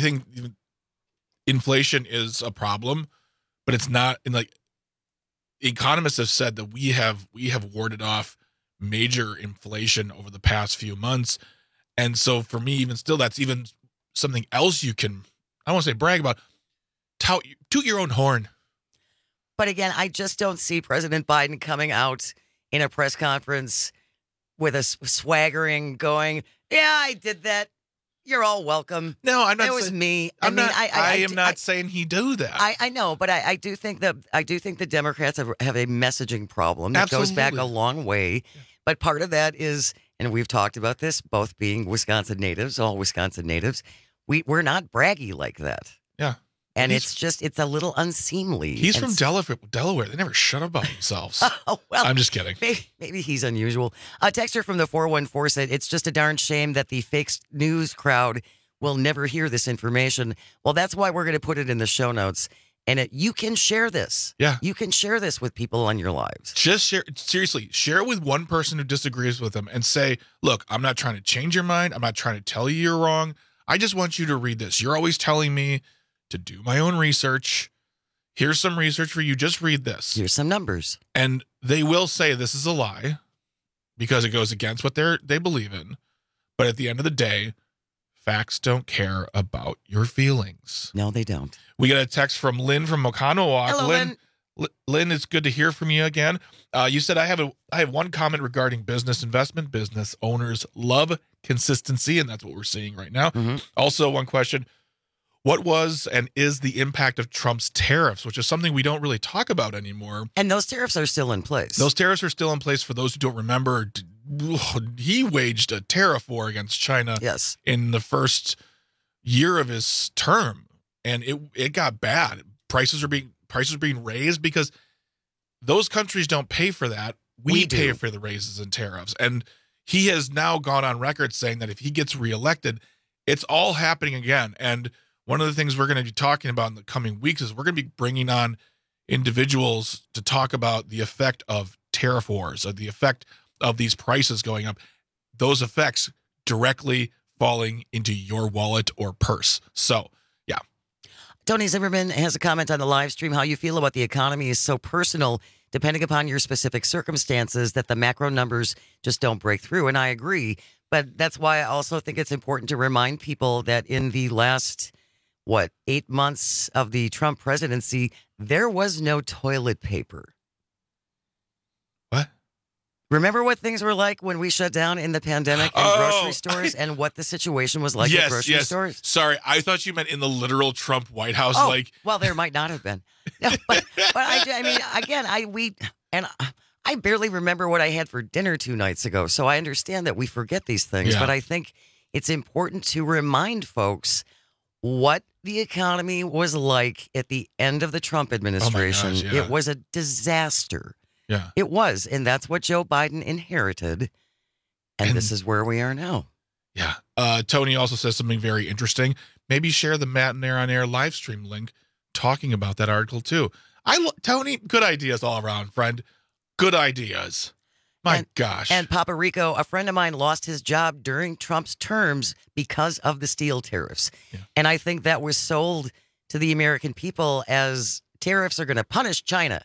inflation is a problem, but it's not. And like economists have said that we have warded off major inflation over the past few months, and so for me, even still, that's even something else you can. I won't say brag about. Toot your own horn. But again, I just don't see President Biden coming out in a press conference with a swaggering, going, "Yeah, I did that. You're all welcome." No, I'm not. It was me. I am not saying he do that. I know, but I do think the Democrats have a messaging problem that goes back a long way. Yeah. But part of that is, and we've talked about this, both being Wisconsin natives, all Wisconsin natives, we're not braggy like that. Yeah. And it's a little unseemly. He's from Delaware. They never shut up about themselves. Oh, well, I'm just kidding. Maybe he's unusual. A texter from the 414 said, it's just a darn shame that the fake news crowd will never hear this information. Well, that's why we're going to put it in the show notes. And you can share this. Yeah. You can share this with people on your lives. Just share it with one person who disagrees with them and say, look, I'm not trying to change your mind. I'm not trying to tell you you're wrong. I just want you to read this. You're always telling me to do my own research. Here's some research for you. Just read this. Here's some numbers. And they will say this is a lie because it goes against what they believe in. But at the end of the day, facts don't care about your feelings. No, they don't. We got a text from Lynn from Mokanoawak. Hello, Lynn. Lynn, it's good to hear from you again. You said I have one comment regarding business investment. Business owners love consistency, and that's what we're seeing right now. Also, one question. What was and is the impact of Trump's tariffs, which is something we don't really talk about anymore? And those tariffs are still in place. Those tariffs are still in place. For those who don't remember, he waged a tariff war against China in the first year of his term, and it got bad. Prices are being raised because those countries don't pay for that. We pay for the raises and tariffs. And he has now gone on record saying that if he gets reelected, it's all happening again. And one of the things we're going to be talking about in the coming weeks is we're going to be bringing on individuals to talk about the effect of tariff wars, or the effect of these prices going up, those effects directly falling into your wallet or purse. So, yeah. Tony Zimmerman has a comment on the live stream. How you feel about the economy is so personal, depending upon your specific circumstances, that the macro numbers just don't break through. And I agree. But that's why I also think it's important to remind people that in the last 8 months of the Trump presidency, there was no toilet paper. What? Remember what things were like when we shut down in the pandemic in grocery stores, and what the situation was like at grocery stores? Sorry, I thought you meant in the literal Trump White House. Well, there might not have been. No, but I mean, again, I barely remember what I had for dinner 2 nights ago, so I understand that we forget these things. Yeah. But I think it's important to remind folks what the economy was like at the end of the Trump administration. Oh my gosh, yeah. It was a disaster. Yeah. It was, and that's what Joe Biden inherited, and this is where we are now. Yeah. Tony also says something very interesting. Maybe share the Matt and Air on Air live stream link talking about that article too. Tony, good ideas all around, friend. Good ideas. My gosh. And Papa Rico, a friend of mine, lost his job during Trump's terms because of the steel tariffs. Yeah. And I think that was sold to the American people as tariffs are going to punish China.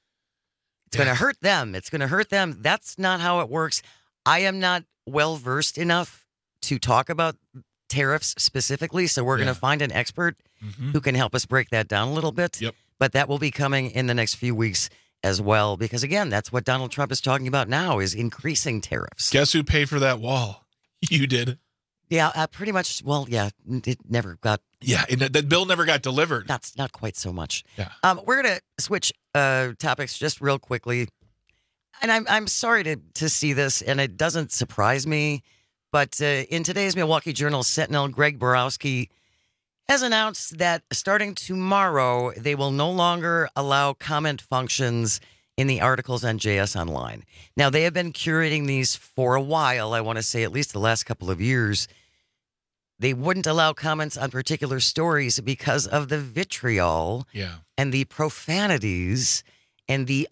It's going to hurt them. It's going to hurt them. That's not how it works. I am not well-versed enough to talk about tariffs specifically, so we're going to find an expert who can help us break that down a little bit. Yep. But that will be coming in the next few weeks as well, because again, that's what Donald Trump is talking about now, is increasing tariffs. Guess who paid for that wall? You did. Yeah, pretty much. Well, yeah, it never got. Yeah, that bill never got delivered. Not quite so much. Yeah. We're gonna switch topics just real quickly, and I'm sorry to see this, and it doesn't surprise me, but in today's Milwaukee Journal Sentinel, Greg Borowski has announced that starting tomorrow, they will no longer allow comment functions in the articles on JS Online. Now, they have been curating these for a while. I want to say at least the last couple of years. They wouldn't allow comments on particular stories because of the vitriol and the profanities and the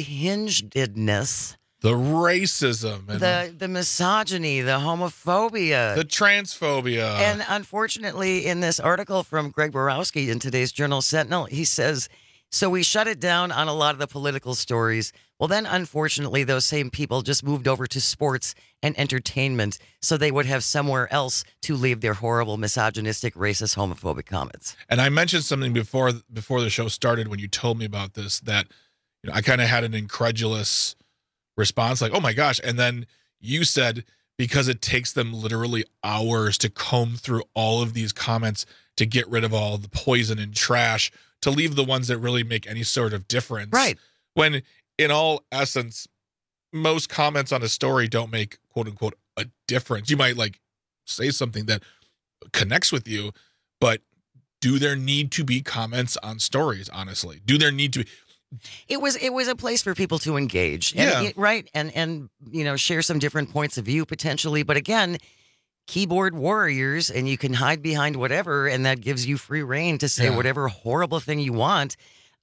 unhingedness. The racism. And the misogyny, the homophobia. The transphobia. And unfortunately, in this article from Greg Borowski in today's Journal Sentinel, he says, so we shut it down on a lot of the political stories. Well, then, unfortunately, those same people just moved over to sports and entertainment so they would have somewhere else to leave their horrible, misogynistic, racist, homophobic comments. And I mentioned something before the show started when you told me about this, that I kind of had an incredulous response, like, oh my gosh. And then you said, because it takes them literally hours to comb through all of these comments to get rid of all the poison and trash, to leave the ones that really make any sort of difference. Right. When in all essence, most comments on a story don't make, quote unquote, a difference. You might say something that connects with you, but do there need to be comments on stories, honestly? Do there need to be? It was a place for people to engage, right, and share some different points of view potentially. But again, keyboard warriors, and you can hide behind whatever, and that gives you free reign to say whatever horrible thing you want.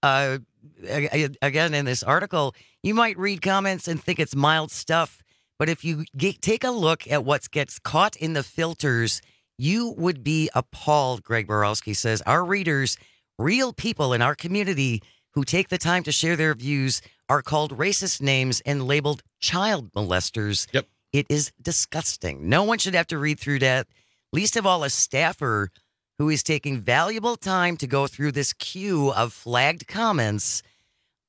Again, in this article, you might read comments and think it's mild stuff, but if you take a look at what gets caught in the filters, you would be appalled. Greg Borowski says our readers, real people in our community, who take the time to share their views, are called racist names and labeled child molesters. Yep. It is disgusting. No one should have to read through that, least of all a staffer who is taking valuable time to go through this queue of flagged comments.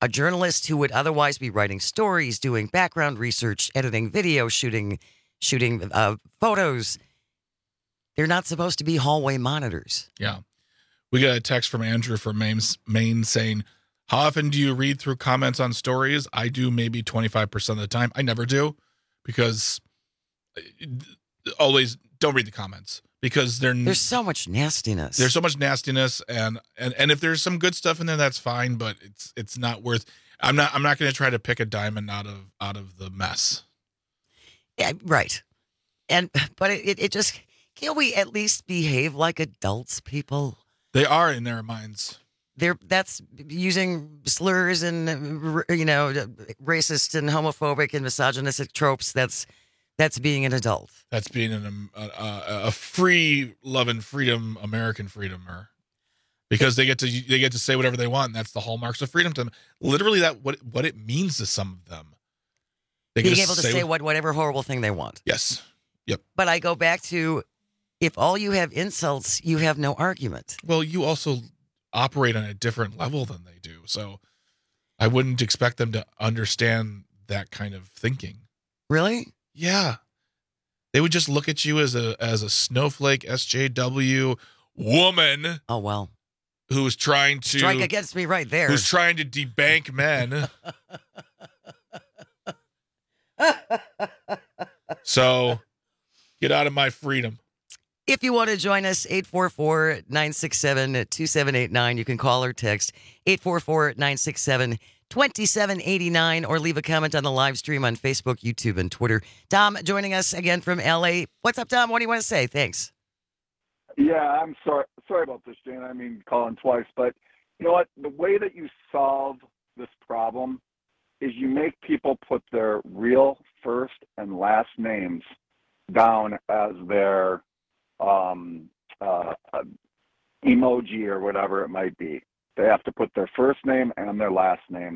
a journalist who would otherwise be writing stories, doing background research, editing video, shooting photos. They're not supposed to be hallway monitors. Yeah. We got a text from Andrew from Maine saying, how often do you read through comments on stories? I do maybe 25% of the time. I never do, because always don't read the comments, because there's so much nastiness. There's so much nastiness, and if there's some good stuff in there, that's fine, but it's not worth. I'm not going to try to pick a diamond out of the mess. Yeah, right. But it just, can't we at least behave like adults, people? They are in their minds. That's using slurs and racist and homophobic and misogynistic tropes. That's being an adult. That's being a free love and freedom American freedomer, because they get to say whatever they want, and that's the hallmarks of freedom to them. Literally, what it means to some of them. Being able to say whatever horrible thing they want. Yes. Yep. But I go back to, if all you have insults, you have no argument. Well, you also operate on a different level than they do, so I wouldn't expect them to understand that kind of thinking. Really? Yeah. They would just look at you as a snowflake SJW woman. Oh, well. Who's trying to strike against me right there. Who's trying to debank men. So, get out of my freedom. If you want to join us, 844-967-2789. You can call or text 844-967-2789, or leave a comment on the live stream on Facebook, YouTube, and Twitter. Tom joining us again from L.A. What's up, Tom? What do you want to say? Thanks. Yeah, I'm sorry about this, Jane. I mean, calling twice. But you know what? The way that you solve this problem is you make people put their real first and last names down as their emoji or whatever it might be. They have to put their first name and their last name,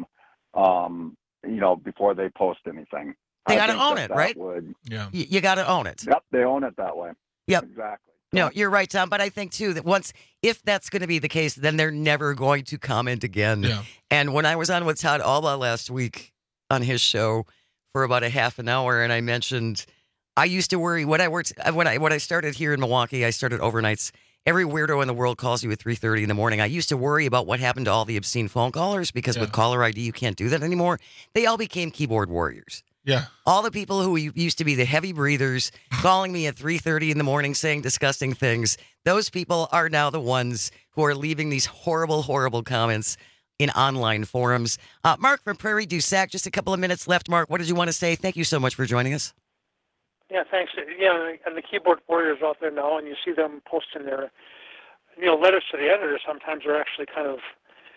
before they post anything. They got to own it, right? Yeah. You got to own it. Yep, they own it that way. Yep. Exactly. No, you're right, Tom. But I think, too, that if that's going to be the case, then they're never going to comment again. Yeah. And when I was on with Todd Alba last week on his show for about a half an hour, and I mentioned I used to worry when I started here in Milwaukee. I started overnights. Every weirdo in the world calls you at 3:30 in the morning. I used to worry about what happened to all the obscene phone callers, because with caller ID, you can't do that anymore. They all became keyboard warriors. Yeah. All the people who used to be the heavy breathers calling me at 3:30 in the morning saying disgusting things, those people are now the ones who are leaving these horrible, horrible comments in online forums. Mark from Prairie du Sac, just a couple of minutes left. Mark, what did you want to say? Thank you so much for joining us. Yeah, thanks. Yeah, and the keyboard warriors out there now, and you see them posting their, letters to the editor. Sometimes are actually kind of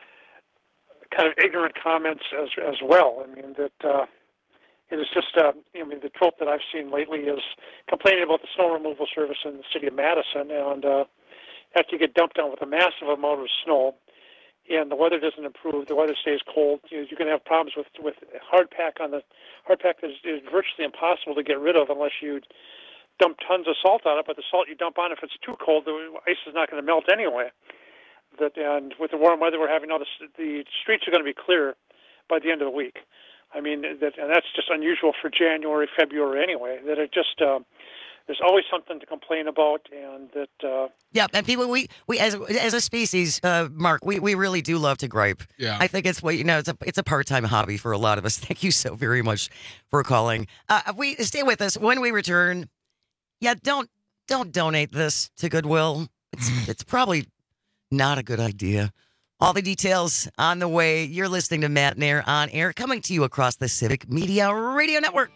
ignorant comments as well. I mean that it is just the trope that I've seen lately is complaining about the snow removal service in the city of Madison, and after you get dumped on with a massive amount of snow, and the weather doesn't improve, the weather stays cold, you're going to have problems with hardpack. Hardpack is virtually impossible to get rid of unless you dump tons of salt on it. But the salt you dump on, if it's too cold, the ice is not going to melt anyway. And with the warm weather we're having now, the streets are going to be clear by the end of the week. I mean, and that's just unusual for January, February anyway. That it just there's always something to complain about, and that. Yeah, and people, we as a species, Mark, we really do love to gripe. Yeah, I think it's it's a part-time hobby for a lot of us. Thank you so very much for calling. Stay with us when we return. Yeah, don't donate this to Goodwill. It's probably not a good idea. All the details on the way. You're listening to Matt Nair on air, coming to you across the Civic Media Radio Network.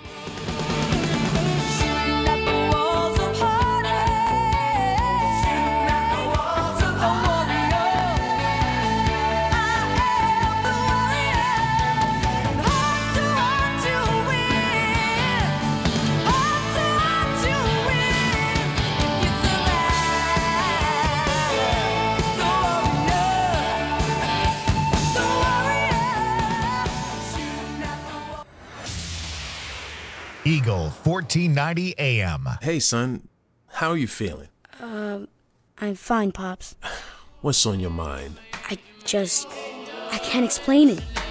Eagle 1490 AM. Hey, son. How are you feeling? I'm fine, Pops. What's on your mind? I can't explain it.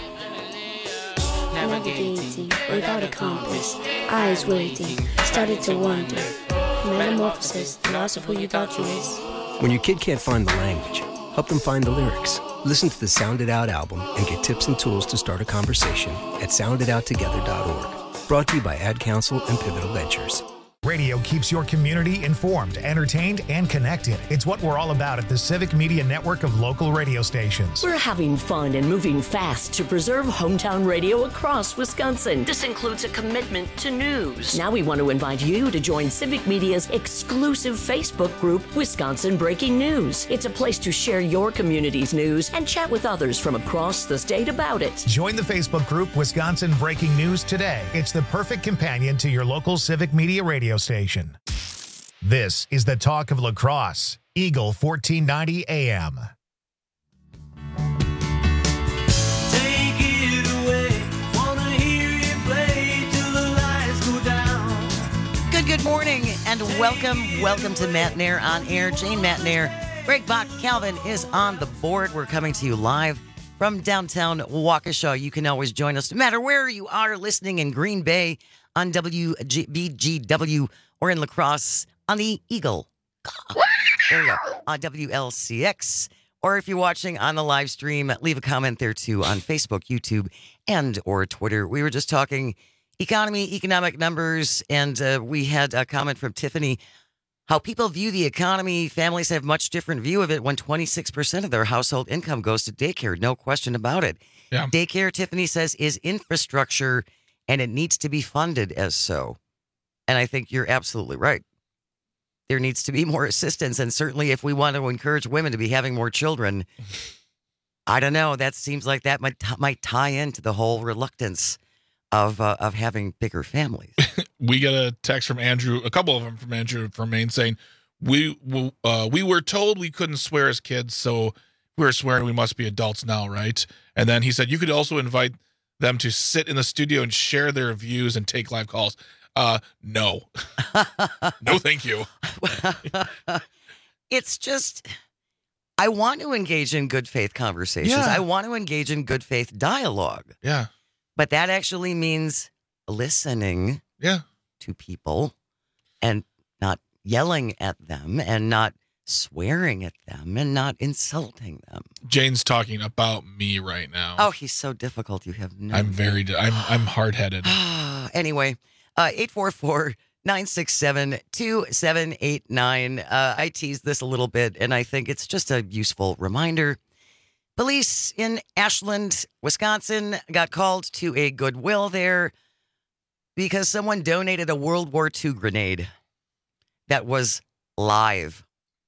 navigating without a compass, eyes waiting, started to wonder. Metamorphosis, the loss of who you thought you was. When your kid can't find the language, help them find the lyrics. Listen to the Sound It Out album and get tips and tools to start a conversation at sounditouttogether.org. Brought to you by Ad Council and Pivotal Ventures. Radio keeps your community informed, entertained, and connected. It's what we're all about at the Civic Media Network of local radio stations. We're having fun and moving fast to preserve hometown radio across Wisconsin. This includes a commitment to news. Now we want to invite you to join Civic Media's exclusive Facebook group, Wisconsin Breaking News. It's a place to share your community's news and chat with others from across the state about it. Join the Facebook group, Wisconsin Breaking News today. It's the perfect companion to your local Civic Media radio station. This is the talk of La Crosse, Eagle 1490 AM. Take it away. Wanna hear you play till the lights go down. Good morning and welcome to Matt Nair on Air. Jane Matt Nair, Greg Bach, Calvin is on the board. We're coming to you live from downtown Waukesha. You can always join us no matter where you are listening in Green Bay on WBGW or in La Crosse on the Eagle. There you go. On WLCX. Or if you're watching on the live stream, leave a comment there too on Facebook, YouTube, and or Twitter. We were just talking economic numbers, and we had a comment from Tiffany. How people view the economy, families have much different view of it when 26% of their household income goes to daycare. No question about it. Yeah. Daycare, Tiffany says, is infrastructure, and it needs to be funded as so. And I think you're absolutely right. There needs to be more assistance. And certainly if we want to encourage women to be having more children, I don't know. That seems like that might tie into the whole reluctance of having bigger families. We get a text from Andrew, a couple of them from Andrew from Maine saying, we were told we couldn't swear as kids, so we're swearing we must be adults now, right? And then he said, you could also invite them to sit in the studio and share their views and take live calls. No. No, thank you. It's just, I want to engage in good faith conversations. Yeah. I want to engage in good faith dialogue. Yeah. But that actually means listening to people and not yelling at them and not swearing at them and not insulting them. Jane's talking about me right now. Oh, he's so difficult. You have no. I'm I'm hard-headed. Anyway, 844-967-2789. I teased this a little bit, and I think it's just a useful reminder. Police in Ashland, Wisconsin, got called to a Goodwill there because someone donated a World War II grenade that was live.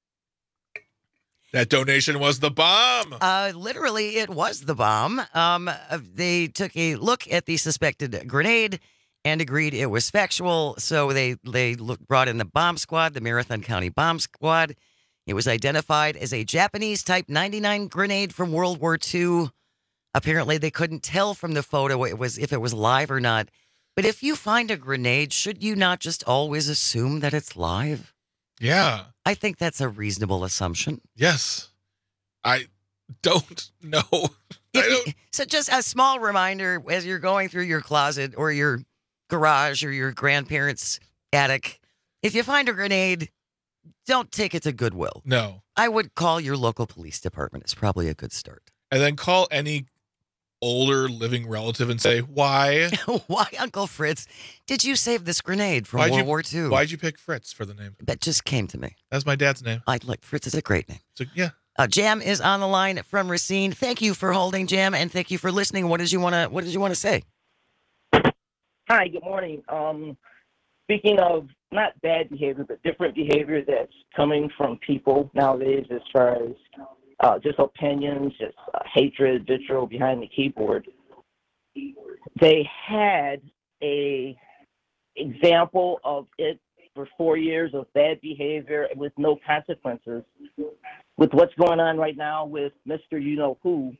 That donation was the bomb. Literally, it was the bomb. They took a look at the suspected grenade and agreed it was factual. So they brought in the bomb squad, the Marathon County Bomb Squad. It was identified as a Japanese Type 99 grenade from World War II. Apparently, they couldn't tell from the photo if it was live or not. But if you find a grenade, should you not just always assume that it's live? Yeah. I think that's a reasonable assumption. Yes. I don't know. So just a small reminder as you're going through your closet or your garage or your grandparents' attic, if you find a grenade, don't take it to Goodwill. No. I would call your local police department. It's probably a good start. And then call any older living relative and say, why? Why, Uncle Fritz, did you save this grenade from World War II? Why'd you pick Fritz for the name? That just came to me. That's my dad's name. Fritz is a great name. So, yeah. Jam is on the line from Racine. Thank you for holding, Jam, and thank you for listening. What did you want to say? Hi, good morning. Speaking of not bad behavior, but different behavior that's coming from people nowadays as far as just opinions, just hatred, vitriol behind the keyboard. They had a example of it for 4 years of bad behavior with no consequences. With what's going on right now with Mr. You-Know-Who,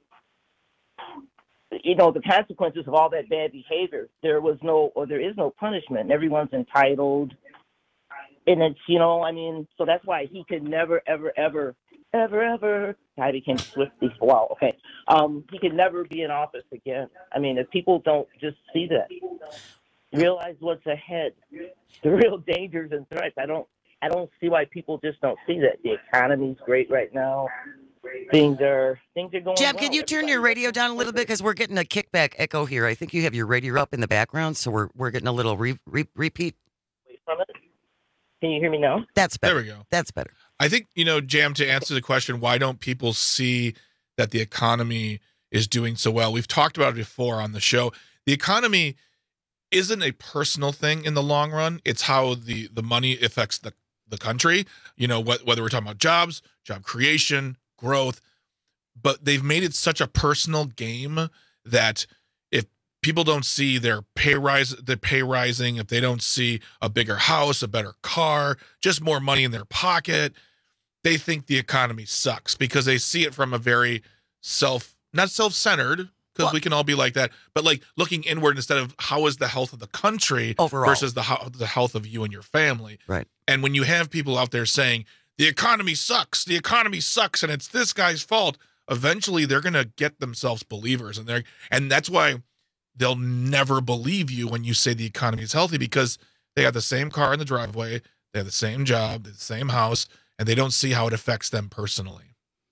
the consequences of all that bad behavior, there is no punishment. Everyone's entitled. And it's, so that's why he could never, ever, ever ever. I became Swiftie. Wow, okay. He could never be in office again. I mean, if people don't just see that, realize what's ahead, the real dangers and threats. I don't see why people just don't see that. The economy's great right now. Things are going Jeb, well. can you turn your radio down a little bit? Because we're getting a kickback echo here. I think you have your radio up in the background, so we're getting a little repeat. From it? Can you hear me now? That's better. There we go. That's better. I think, Jam, to answer the question, why don't people see that the economy is doing so well? We've talked about it before on the show. The economy isn't a personal thing in the long run. It's how the money affects the country, whether we're talking about jobs, job creation, growth, but they've made it such a personal game that if people don't see their pay rising, if they don't see a bigger house, a better car, just more money in their pocket, they think the economy sucks because they see it from a very not self-centered, because we can all be like that, but like looking inward instead of how is the health of the country overall versus the health of you and your family. Right. And when you have people out there saying the economy sucks, and it's this guy's fault, eventually they're going to get themselves believers, and that's why they'll never believe you when you say the economy is healthy, because they have the same car in the driveway, they have the same job, the same house, and they don't see how it affects them personally.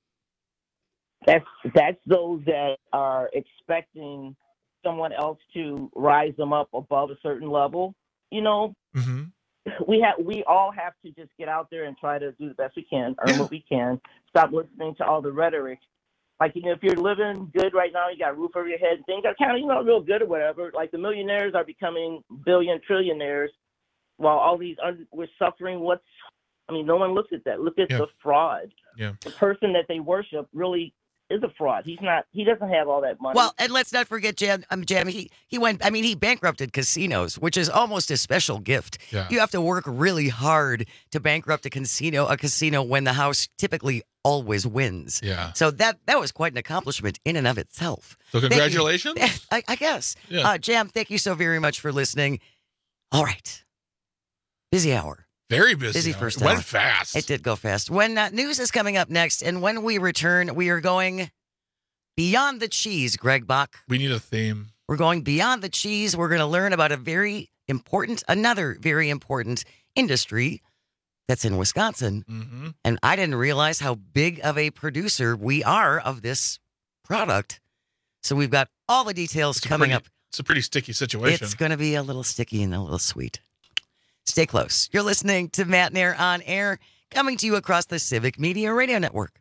That's those that are expecting someone else to rise them up above a certain level. Mm-hmm. We all have to just get out there and try to do the best we can, earn what we can. Stop listening to all the rhetoric. Like, if you're living good right now, you got a roof over your head, things are kind of, real good or whatever. Like, the millionaires are becoming billion trillionaires while all these, we're suffering. No one looks at that. Look at the fraud. Yeah. The person that they worship really is a fraud. He doesn't have all that money. Well, and let's not forget, Jam, he bankrupted casinos, which is almost a special gift. Yeah. You have to work really hard to bankrupt a casino when the house typically always wins. Yeah. So that was quite an accomplishment in and of itself. So congratulations. I guess. Yeah. Jam, thank you so very much for listening. All right. Busy hour. Very busy. Busy first hour. hour. Went fast. It did go fast. When news is coming up next, and when we return, we are going beyond the cheese, Greg Bach. We need a theme. We're going beyond the cheese. We're going to learn about another very important industry that's in Wisconsin. Mm-hmm. And I didn't realize how big of a producer we are of this product. So we've got all the details coming up. It's a pretty sticky situation. It's going to be a little sticky and a little sweet. Stay close. You're listening to Matt Nair on Air, coming to you across the Civic Media Radio Network.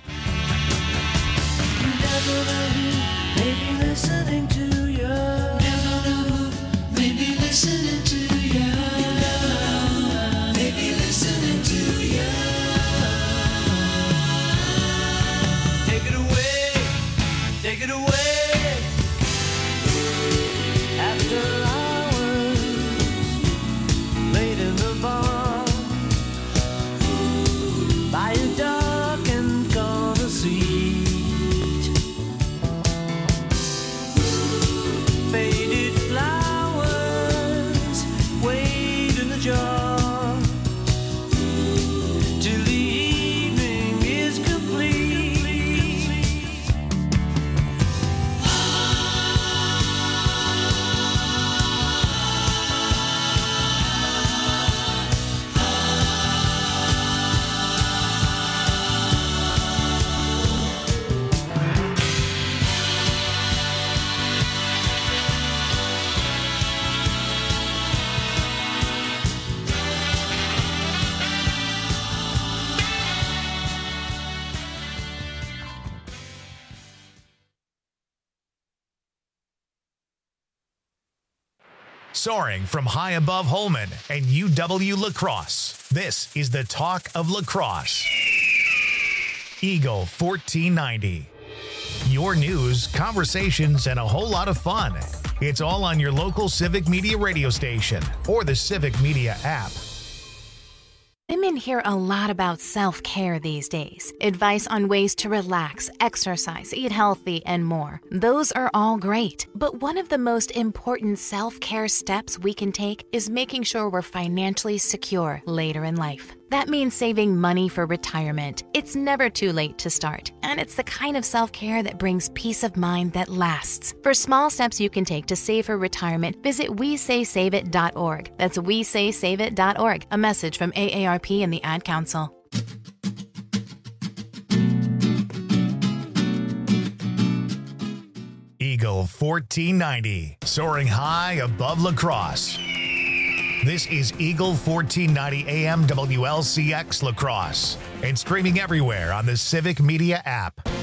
Maybe listening to you. Maybe listening to you. Maybe listening to you. Take it away. Take it away. After hours, late in the bar, by a dark and corner seat. Faded flowers wait in the jar till the evening is complete. Soaring from high above Holman and UW La Crosse, this is the Talk of La Crosse. Eagle 1490. Your news, conversations, and a whole lot of fun. It's all on your local Civic Media radio station or the Civic Media app. Women hear a lot about self-care these days. Advice on ways to relax, exercise, eat healthy, and more. Those are all great. But one of the most important self-care steps we can take is making sure we're financially secure later in life. That means saving money for retirement. It's never too late to start, and it's the kind of self-care that brings peace of mind that lasts. For small steps you can take to save for retirement, visit WeSaySaveIt.org. That's WeSaySaveIt.org. A message from AARP and the Ad Council. Eagle 1490, soaring high above La Crosse. This is Eagle 1490 AM WLCX La Crosse and streaming everywhere on the Civic Media app.